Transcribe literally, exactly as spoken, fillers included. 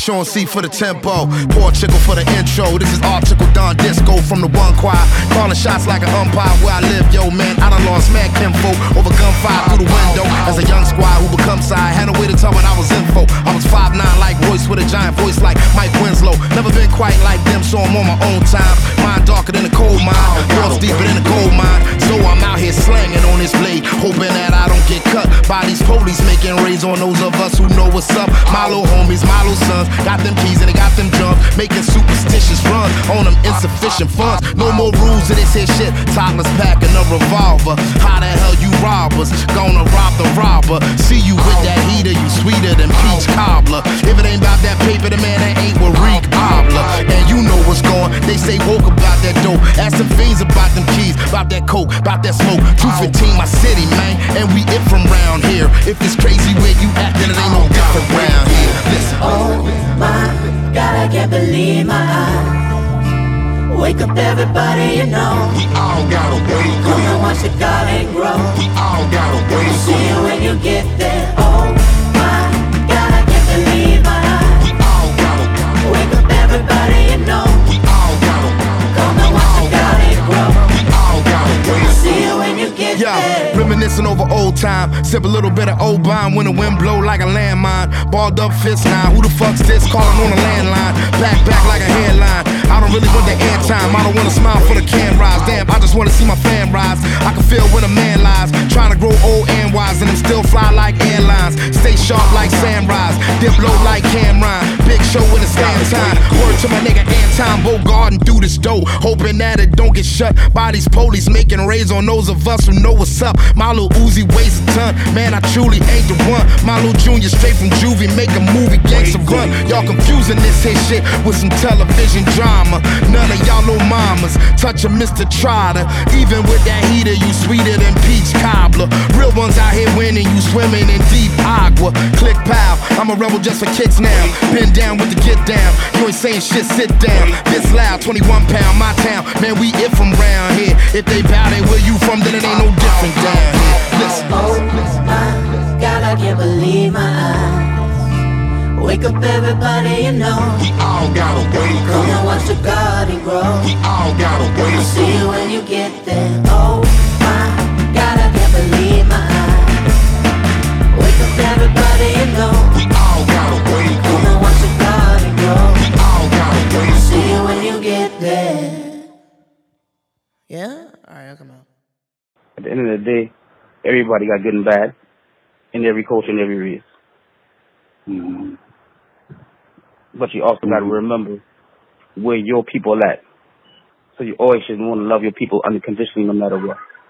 Sean C for the tempo, Poor Chickle for the intro. This is Article Don Disco from the one choir, calling shots like an umpire where I live. Yo man, I done lost mad kinfolk over gunfire through the window. As a young squire who becomes side, had no way to tell when I was info. I was five nine like Royce with a giant voice like Mike Winslow. Never been quite like them, so I'm on my own time. Mind darker than a coal mine, thoughts deeper than a gold mine. So I'm out here slanging on this blade, hoping that I don't get cut by these police making raids on those of us who know what's up. My little homies, my little sons, got them keys and they got them drums, making superstitious runs on them insufficient funds. No more rules to this here shit. Toddlers packing a revolver. How the hell you robbers gonna rob the robber? See you with that heater, you sweeter than peach cobbler. If it ain't about that paper, the man that ain't with Reek Obler. And you know what's going. They say woke about that dope. Ask them fiends about them keys, about that coke, about that smoke. two fifteen my city, man, and we it from round here. If it's crazy where you at, then it ain't no different round here. Listen. Oh my God, I can't believe my eyes. Wake up everybody, you know. We all gotta wake up. Come and watch the garden grow. We all gotta wake up. See you when you get there. Oh my God, I can't believe my eyes. We all gotta wake up everybody, you know. We all gotta come and watch the garden grow. We all gotta wake up. See you when you get yeah, there. Reminiscing over old time, sip a little bit of old bomb when the wind blow like a landmine. Balled up fist now, who the fuck's this? Calling on a landline, back back like a headline. I don't really want the airtime, I don't wanna smile for the cameras. Damn, I just wanna see my fam rise. I can feel when a man lies, trying to grow old and wise, and them still fly like airlines. Stay sharp like Samrise, dip low like Cameron. Big show when it's damn time. Word to my nigga Anton Bogarding through this dough, hoping that it don't get shut by these police making raids on those of us who know what's up. My little Uzi weighs a ton, man, I truly ain't the one. My little Junior straight from juvie, make a movie, gangsta run. Y'all confusing this here shit with some television drama. None of y'all little mamas touch a Mister Trotter. Even with that heater, you sweeter than peach cobbler. Real ones out here winning, you swimming in deep agua. Click pow, I'm a rebel just for kicks now. Been down with the get down, you ain't saying shit, sit down. This loud, twenty-one pound, my town. Man, we it from round here. If they bow, they where you from, then it ain't no different down here. Listen. Oh my God, I can't believe my eyes. Wake up everybody, you know. We all gotta wake up. Come and watch the garden grow. We all gotta wake up. See you when you get there. Oh my God, I can't believe my eyes. Wake up everybody, you know. We all gotta wake up. Come and watch the garden grow. We all gotta wake up. See you when you get there. Yeah? Alright, I'll come out. At the end of the day, everybody got good and bad in every culture and every race. Mm-hmm. But you also got to remember where your people at. So you always should want to love your people unconditionally no matter what.